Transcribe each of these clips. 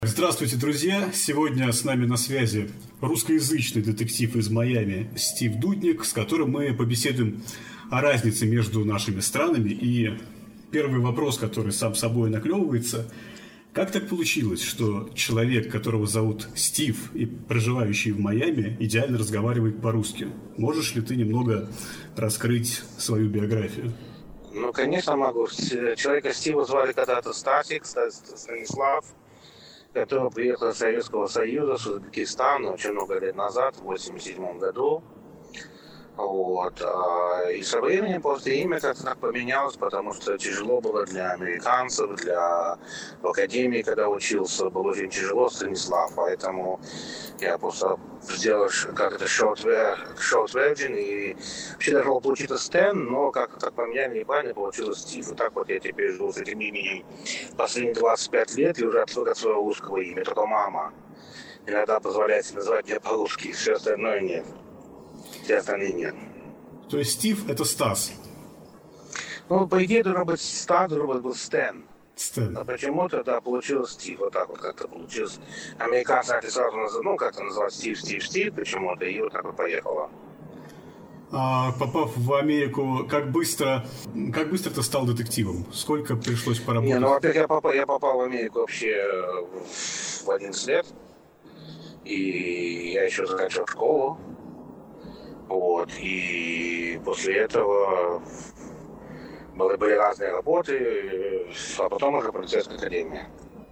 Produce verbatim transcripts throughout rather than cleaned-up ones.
Здравствуйте, друзья! Сегодня с нами на связи русскоязычный детектив из Майами Стив Дудник, с которым мы побеседуем о разнице между нашими странами. И первый вопрос, который сам собой наклевывается: как так получилось, что человек, которого зовут Стив и проживающий в Майами, идеально разговаривает по-русски? Можешь ли ты немного раскрыть свою биографию? Ну, конечно, могу. Человека Стива звали когда-то Стасик, Станислав, который приехал из Советского Союза, с Узбекистана очень много лет назад, в восемьдесят седьмом году. Вот. И со временем просто имя как-то так поменялось, потому что тяжело было для американцев, для в академии, когда учился, было очень тяжело Станислав, поэтому я просто сделал как это short version, и вообще должен был получиться Стэн, но как-то так поменяли неправильно, получилось Стив. И так вот я теперь живу с этим именем последние двадцать пять лет и уже отвык от своего русского имени, только мама иногда позволяет себе называть меня по-русски, все остальное нет. Все остальные нет. То есть Стив — это Стас? Ну, по идее, должен быть Стас, должен быть Стэн. Стэн. А почему-то, да, получилось Стив. Вот так вот как-то получилось. Американцы начали сразу, ну, как-то называть Стив, Стив, Стив почему-то, и вот так вот поехало. А попав в Америку, как быстро, как быстро ты стал детективом? Сколько пришлось поработать? Не, ну, во-первых, я попал, я попал в Америку вообще в одиннадцать лет. И я еще заканчивал школу. Вот, и после этого были, были разные работы, а потом уже полицейская академия.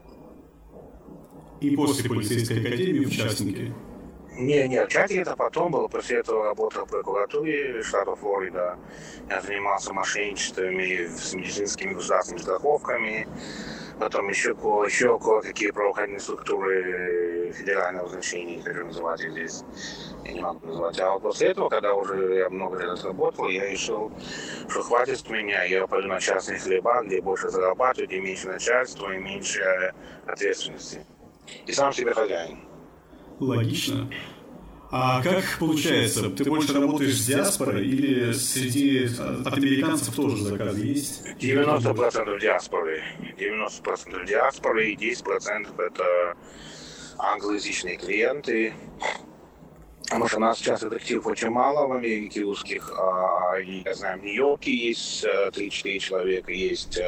И после полицейской академии в частнике? Не, не, в частнике это потом было. После этого работал в прокуратуре штата Флорида. Я занимался мошенничествами с медицинскими государственными страховками. Потом еще, еще кое-какие правоохранительные структуры федерального значения, как называть их здесь, я не могу назвать. А вот после этого, когда уже я много лет отработал, я решил, что хватит с меня, я пойду на частные хлеба, где больше зарабатываю, где меньше начальства и меньше ответственности. И сам себе хозяин. Логично. А как получается, ты больше работаешь с диаспорой или среди от американцев тоже заказы есть? девяносто процентов диаспоры. девяносто процентов диаспоры и десять процентов это англоязычные клиенты. Потому что у нас сейчас детективов очень мало в Америке русских. Я знаю, в Нью-Йорке есть три-четыре человека, есть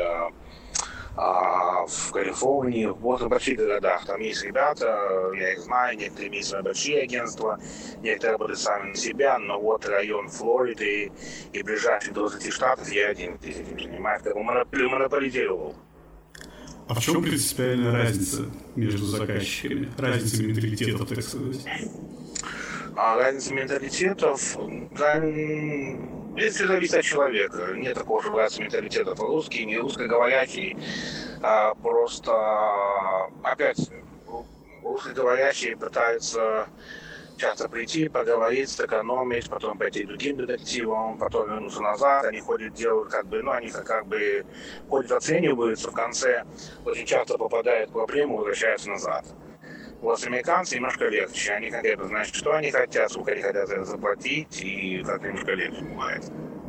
А в Калифорнии, вот в больших городах, там есть ребята, я их знаю, некоторые имеют свои большие агентства, некоторые работают сами на себя, но вот район Флориды и ближайших двадцати штатов я один этим занимаюсь, как бы монополизировал. А в чем принципиальная разница между заказчиками? Разница менталитетов, так сказать? А разница менталитетов, да, это зависит от человека. Нет такого, что разница менталитетов. Русский, не русскоговорящий, а просто, опять, русскоговорящие пытаются часто прийти, поговорить, сэкономить, потом пойти к другим детективам, потом вернуться назад. Они ходят, делают как бы, ну, они как бы ходят, оцениваются, в конце очень часто попадают в проблему, возвращаются назад. Вот с американцами немножко легче. Они конкретно знают, что они хотят, сколько они хотят за это заплатить, и как немножко легче бывает.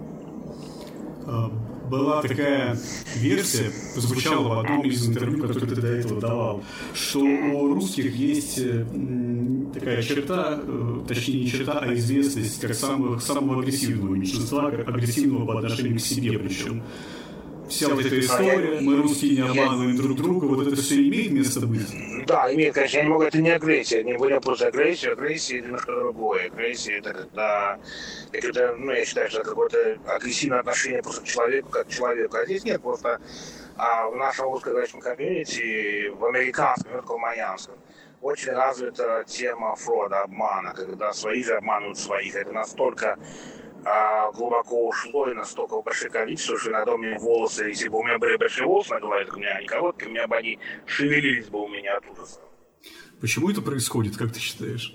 Была такая версия, звучала в одном из интервью, которое ты до этого давал, что у русских есть такая черта, точнее не черта, а известность как самого, самого агрессивного меньшинства, как агрессивного по отношению к себе причем. Вся вот эта история, мы русские не обманываем друг друга, вот это все имеет место быть? Да, имеет, конечно, я не могу, это не агрессия, не будем просто агрессия, агрессия это немножко другое. Агрессия это когда, это, ну, я считаю, что это какое-то агрессивное отношение просто к человеку, как к человеку. А здесь нет, просто а в нашем русскоговорящем комьюнити, в американском, в майамском, очень развита тема фрода, обмана, когда свои же обманывают своих. Это настолько а, глубоко ушло и настолько большое количество, что иногда у меня волосы, если бы у меня были большие волосы на голове, так у меня они короткие, у меня бы они шевелились бы у меня от ужаса. Почему это происходит, как ты считаешь?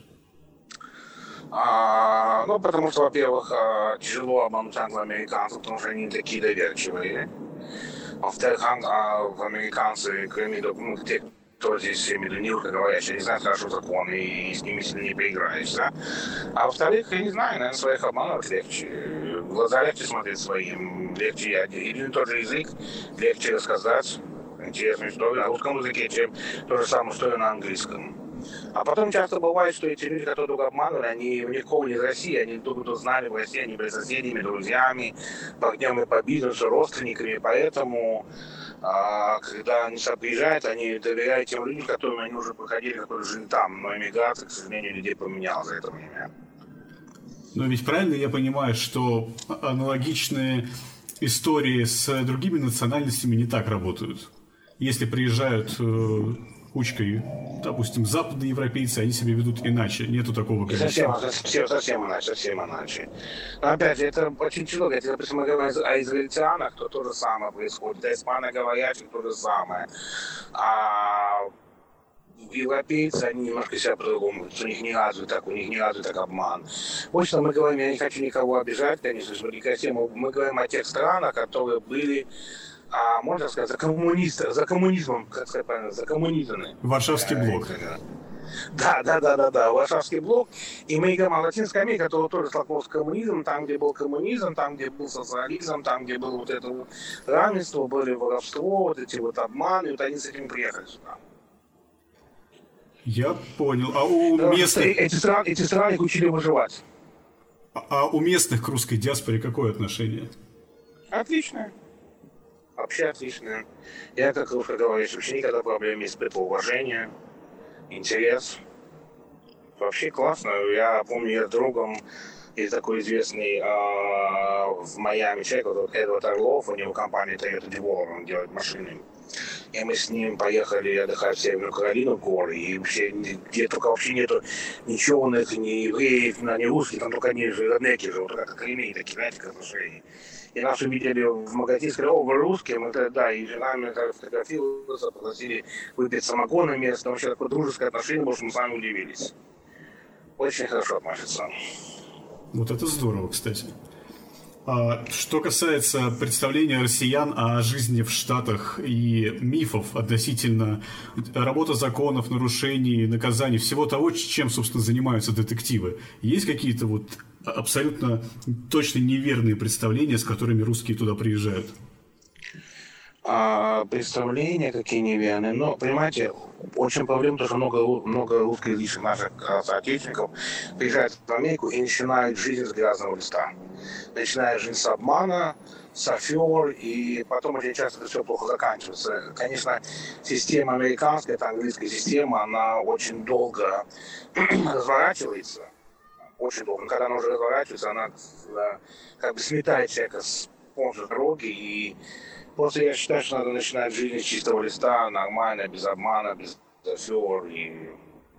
А, ну, потому что, во-первых, тяжело обмануть англоамериканцев, потому что они такие доверчивые. Во-вторых, американцы, кроме ну, тех, кто здесь, я имею в виду, не русскоговорящие, не знают хорошо законы, и с ними сильно не поиграешь, да? А во-вторых, я не знаю, наверное, своих обманывать легче. В глаза легче смотреть своим, легче один и тот же язык, легче рассказать. интересную историю на русском языке, чем ту же самую историю на английском. А потом часто бывает, что эти люди, которые друг обманывали, они никого не из России, они друг друга знали в России, они были соседями, друзьями, партнерами по бизнесу, родственниками, поэтому а, когда они сюда приезжают, они доверяют тем людям, которым они уже проходили, которые жили там, но эмиграция, к сожалению, людей поменяла за это время. Но ведь правильно я понимаю, что аналогичные истории с другими национальностями не так работают? Если приезжают э, кучкой, допустим, западные европейцы, они себя ведут иначе. Нету такого количества. Совсем, совсем, совсем иначе, совсем иначе. Но опять же, это очень тяжело. Если, допустим, мы говорим о израильтянах, то то же самое происходит. О испаноговорящих то же самое. А европейцы, они немножко себя по-другому. У них не развит так, у них не развит так обман. Вот что мы говорим, я не хочу никого обижать, конечно, чтобы некрасиво. Мы, мы говорим о тех странах, которые были, а, можно сказать, за коммунистов, за коммунизмом, как сказать правильно, за коммунизмами. Варшавский блок. Да, да, да, да, да, Варшавский блок. И мы говорим о Латинской Америке, которая тоже столкнулась с коммунизмом, там, где был коммунизм, там, где был социализм, там, где было вот это вот равенство, были воровство, вот эти вот обманы, и вот они с этим приехали сюда. Я понял. А у местных... Эти страны, эти страны их учили выживать. А, а у местных к русской диаспоре какое отношение? Отличное. Вообще отличное. Я, как русскоговорящий, вообще никогда проблем не испытывал. Уважение, интерес. Вообще классно. Я помню, я с другом, есть такой известный а, в Майами человек, Эдвард Орлов, у него компания Toyota Devolver, он делает машины. И мы с ним поехали отдыхать в Северную Каролину, в горы, и вообще где только вообще нету ни черных, ни евреев, ни русских, там только они же реднеки живут, как кремень, такие, знаете, как отношения. И нас увидели в магазине, сказали, о, вы русские, мы тогда, да, и жена меня фотографировала, попросили выпить самогона место, вообще такое дружеское отношение, потому что мы сами удивились. Очень хорошо относятся. Вот это здорово, кстати. А что касается представления россиян о жизни в Штатах и мифов относительно работы законов, нарушений, наказаний, всего того, чем, собственно, занимаются детективы, есть какие-то вот абсолютно точно неверные представления, с которыми русские туда приезжают? А, представления какие неверные. Но, понимаете, очень проблема, потому что много, много русскоязычных наших соотечественников приезжают в Америку и начинают жизнь с грязного листа. Начинают жизнь с обмана, с афер, и потом очень часто это все плохо заканчивается. Конечно, система американская, это английская система, она очень долго разворачивается. Очень долго. Но когда она уже разворачивается, она как бы сметает человека с помощью дороги, и просто я считаю, что надо начинать жизнь с чистого листа, нормально, без обмана, без афер. И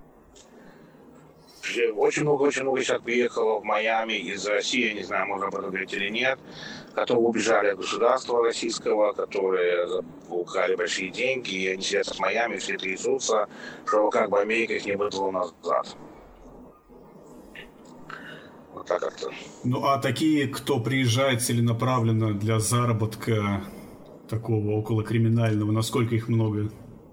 очень много, очень много сейчас приехало в Майами из России, я не знаю, можно об этом говорить или нет, которые убежали от государства российского, которые украли большие деньги, и они сидят в Майами, все трясутся, что как бы Америка их не выдала назад. Вот так как-то. Ну а такие, кто приезжает целенаправленно для заработка такого околокриминального, насколько их много?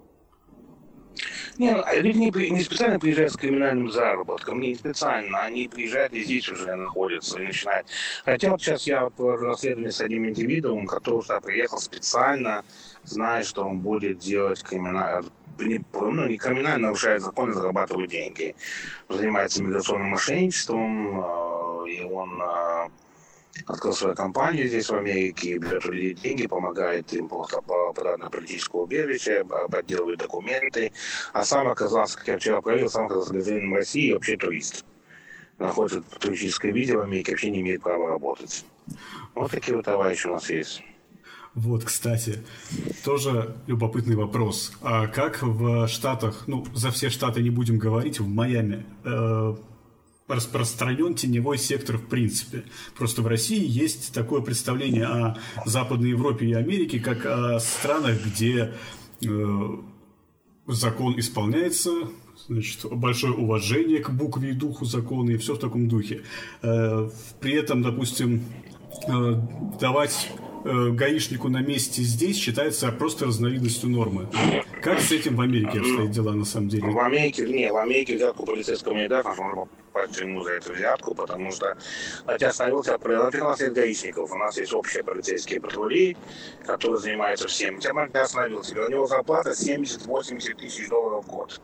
Не, люди не, не специально приезжают с криминальным заработком, не специально, они приезжают и здесь уже находятся и начинают. Хотя вот сейчас я провожу расследование с одним индивидуумом, который сюда приехал специально, зная, что он будет делать криминальное, не, ну, не криминально, нарушает законы, зарабатывает деньги. Он занимается миграционным мошенничеством, и он открыл свою компанию здесь, в Америке, берет у людей деньги, помогает им просто подать на политическое убежище, подделывает документы. А сам оказался, как я вчера проверил, сам оказался гражданином России и вообще турист. Находится туристическое видео в Америке, вообще не имеет права работать. Вот такие вот товарищи у нас есть. Вот, кстати, тоже любопытный вопрос. А как в Штатах, ну, за все Штаты не будем говорить, в Майами э, распространен теневой сектор в принципе? Просто в России есть такое представление о Западной Европе и Америке, как о странах, где э, закон исполняется, значит, большое уважение к букве и духу закона, и все в таком духе. Э, при этом, допустим, э, давать э, гаишнику на месте здесь считается просто разновидностью нормы. Как с этим в Америке обстоят дела на самом деле? В Америке, не, в Америке взятку полицейского не дать, потому что можно попасть в тюрьму за эту взятку, потому что хотя остановился, во-первых, у нас есть гаишников, у нас есть общие полицейские патрули, которые занимаются всем. Тебя остановился, у него зарплата семьдесят-восемьдесят тысяч долларов в год.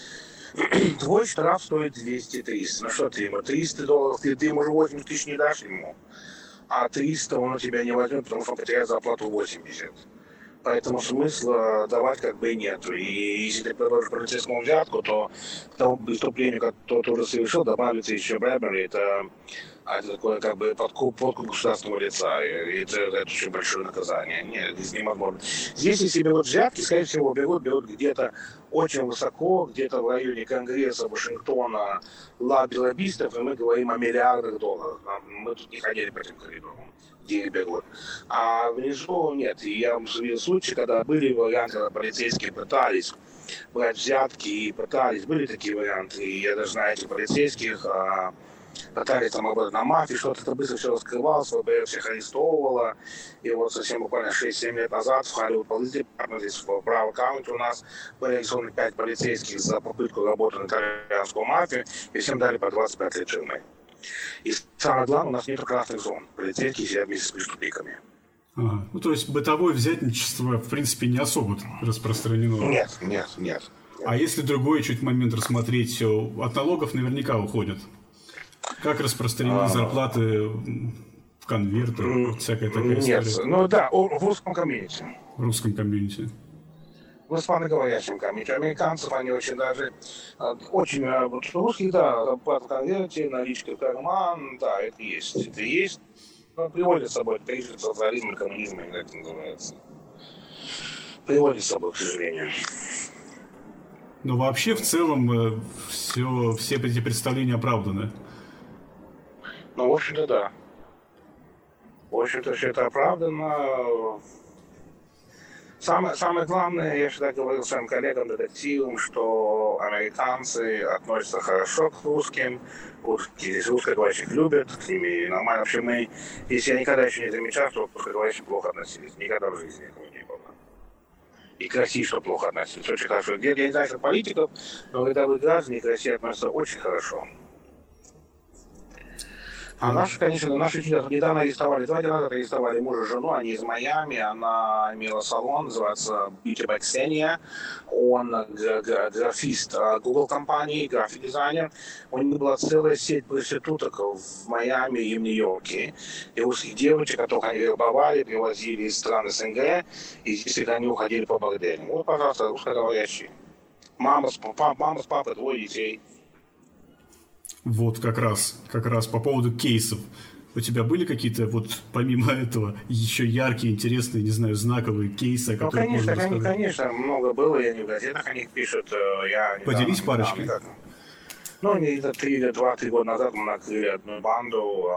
Твой штраф стоит двести-триста. Ну что ты ему, триста долларов, ты, ты ему же восемьдесят тысяч не дашь ему, а триста он у тебя не возьмет, потому что он потеряет зарплату восемьдесят. Поэтому смысла давать как бы и нету. И если ты предложишь полицейскому взятку, то к тому преступлению, которое ты уже совершил, добавится еще bribery. Это, это такое как бы подкуп, подкуп государственного лица. И это, это очень большое наказание. Нет, здесь невозможно. Здесь, если берут взятки, скорее всего, берут, берут где-то очень высоко, где-то в районе Конгресса, Вашингтона, лобби лоббистов, и мы говорим о миллиардах долларов. Мы тут не ходили по этим коридорам. Берут. А внизу нет. И я видел случаи, когда были варианты, когда полицейские пытались брать взятки и пытались, были такие варианты. И я даже знаю этих полицейских, а, пытались там работать на мафии, что-то это быстро все раскрывалось, ФБР всех арестовывало. И вот совсем буквально шесть-семь лет назад в Hollywood Police Department, здесь в Браво Каунти у нас были арестованы пять полицейских за попытку работы на итальянскую мафию, и всем дали по двадцать пять лет тюрьмы. И самое главное, у нас нет красных зон. Полицейские сидят вместе с преступниками. Ага. Ну, то есть бытовое взятничество, в принципе, не особо распространено. Нет, нет, нет. А если другой чуть момент рассмотреть, от налогов наверняка уходят. Как распространены а... зарплаты в конверты, mm, всякая такая нет, история? Нет, ну да, в русском комьюнити. В русском комьюнити. В испаноговорящем комьюнити. Американцев они очень даже, очень, вот русских, да, зарплата в конверте, наличка в карман, да, это есть. Это есть, но приводит с собой, это есть социализм и коммунизм, как это называется. Приводит с собой, к сожалению. Но вообще, в целом, все, все эти представления оправданы. Ну, в общем-то, да. В общем-то, все это оправдано. Самое, самое главное, я всегда говорил своим коллегам-детективам, что американцы относятся хорошо к русским, русские здесь русскоговорящих любят, с ними нормально. Вообще мы, если я никогда еще не замечал, что русскоговорящие плохо относились, никогда в жизни этого не было. И к России что плохо относились, очень хорошо. Я, я не знаю, что политиков, но рядовых граждан к России относятся очень хорошо. А наши, конечно, наши недавно арестовали, два дня назад арестовали мужа и жену, они из Майами, она имела салон, называется Beauty by Xenia, он графист Google компании, график-дизайнер, у них была целая сеть проституток в Майами и в Нью-Йорке, и русских девочек, которых они вербовали, привозили из стран СНГ, и здесь они уходили по борделям. Вот, пожалуйста, русскоговорящие. Мама с, папа, мама с папой, двое детей. Вот как раз, как раз по поводу кейсов. У тебя были какие-то, вот помимо этого, еще яркие, интересные, не знаю, знаковые кейсы, о которых ну, конечно, можно рассказать? Конечно, много было, и они в газетах о них пишут. Я Поделись недавно, парочкой. Недавно, ну, где-то два-три года назад мы накрыли одну банду.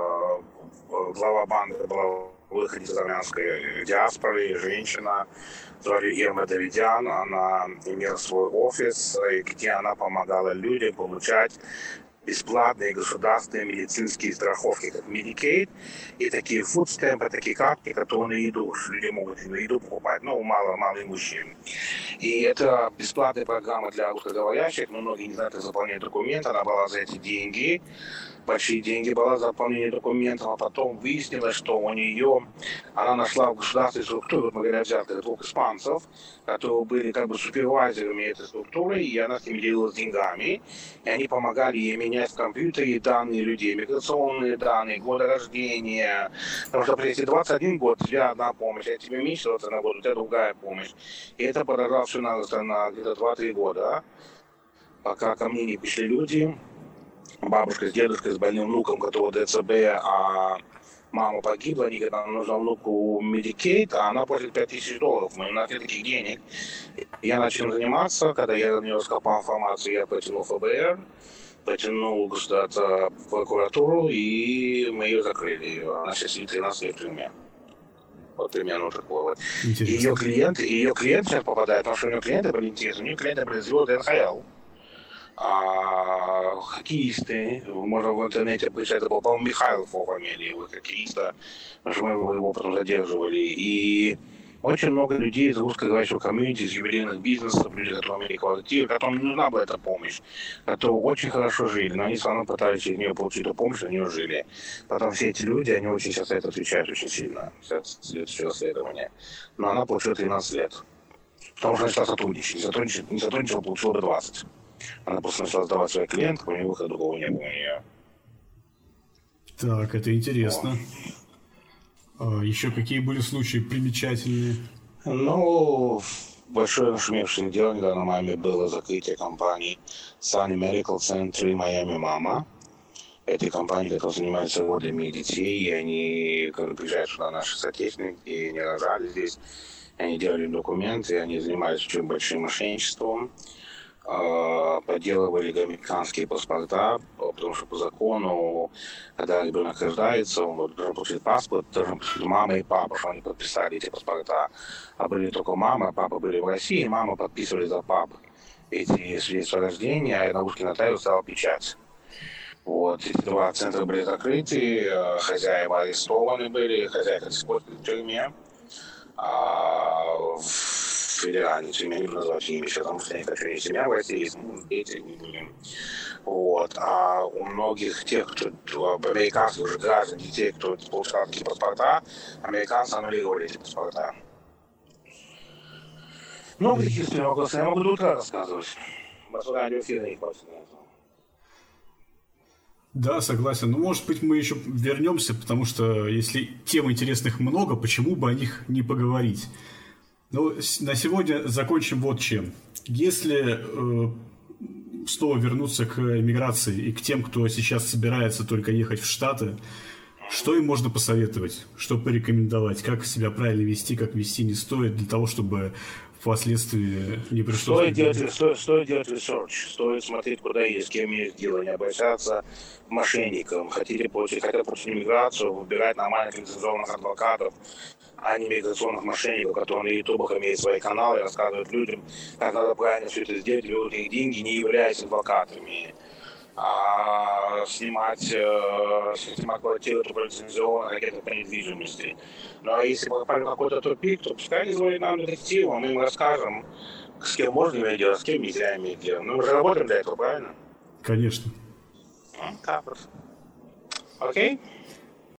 Глава банды была выходец из армянской диаспоры, женщина, звали Ирма Давидян. Она имела свой офис, где она помогала людям получать бесплатные государственные медицинские страховки, как Medicaid, и такие фудстемпы, такие картки, которые на еду, люди могут на еду покупать, ну, мало, мало мужчин. И это бесплатная программа для русскоговорящих, но многие не знают, как заполнять документы, она была за эти деньги, большие деньги была за заполнение документов, а потом выяснилось, что у нее, она нашла в государственной структуре, вот мы говорим, взяли двух испанцев, которые были как бы супервайзерами этой структуры, и она с ними делилась деньгами, и они помогали ей менять в компьютере данные людей, миграционные данные, годы рождения, потому что если двадцать один год, у тебя одна помощь, а тебе меньше двадцать один год, у тебя другая помощь, и это продолжалось все на, на где-то два-три года, пока ко мне не пришли люди, бабушка с дедушкой, с больным внуком, которого ДЦБ, а мама погибла, они говорят, нам нужно внуку Medicaid, а она платит пять тысяч долларов, у нас нет таких денег. Я начал заниматься, когда я на нее раскопал информацию, я потянул ФБР, потянул государственную прокуратуру, и мы ее закрыли. Она сейчас сидит тринадцать лет в тюрьме. Вот примерно вот такое вот. Ее клиент, ее клиент сейчас попадает, потому что у нее клиенты были интересны, у нее клиенты были звезды эн эйч эл. а, хоккеисты, можно в интернете поискать, это был, по-моему, Михайлов его фамилия, его хоккеиста, потому что мы его потом задерживали. И очень много людей из русскоговорящего комьюнити, из ювелирных бизнесов, люди, которые имели квартиры, которым не нужна была эта помощь, которые очень хорошо жили, но они все равно пытались через нее получить эту помощь, на нее жили. Потом все эти люди, они очень сейчас за это отвечают очень сильно, следующее расследование. Но она получила тринадцать лет. Потому что начала сотрудничать. Не сотрудничала, не сотрудничала, получила бы двадцать. Она просто начала сдавать своих клиентов, у нее выхода другого не было у нее. Так, это интересно. А еще какие были случаи примечательные? Ну, большое нашумевшее дело недавно маме было закрытие компании Sunny Medical Center и Miami Mama. Эти компании, которые занимаются родами детей, и они, когда приезжают сюда наши соотечественники, и они рожали здесь, они делали документы, они занимались очень большим мошенничеством, подделывали американские паспорта, потому что по закону, когда ребенок рождается, он должен получить паспорт, должен получить мама и папа, что они подписали эти паспорта. А были только мама, папа были в России, и мама подписывали за пап эти свидетельства о рождении, а на русский нотариус ставил печать. Вот, эти два центра были закрыты, хозяева арестованы были, хозяйка до сих пор в тюрьме. А в федеральной тюрьме, не буду называть имя сейчас, потому что я не хочу ни семья в России, есть дети, не будем. Вот. А у многих тех, кто американцев уже граждан, детей, кто получал такие паспорта, американцы аннулировали эти паспорта. Много таких историй вопросов. Я могу до утра рассказывать. Вас радиоэфира не хватит на это. Да, согласен. Но, может быть, мы еще вернемся, потому что если тем интересных много, почему бы о них не поговорить? Ну, на сегодня закончим вот чем. Если э, снова вернуться к эмиграции и к тем, кто сейчас собирается только ехать в Штаты, что им можно посоветовать, что порекомендовать, как себя правильно вести, как вести не стоит, для того, чтобы впоследствии не пришлось... Стоит делать, стоит, стоит делать ресерч, стоит смотреть, куда и с кем есть дело, не обращаться к мошенникам. Хотите получить, хотят получить иммиграцию, выбирать нормальных лицензионных адвокатов, а не миграционных мошенников, которые на ютубах имеют свои каналы и рассказывают людям, как надо правильно все это сделать, берут их деньги, не являясь адвокатами. А снимать, э, снимать квартиру только лицензионно, какие-то по недвижимости. Ну а если попали в какой-то тупик, то пускай они звонят нам детективам, мы им расскажем, с кем можно иметь дело, с кем нельзя иметь дело. Мы уже работаем для этого, правильно? Конечно. Так вот. Окей?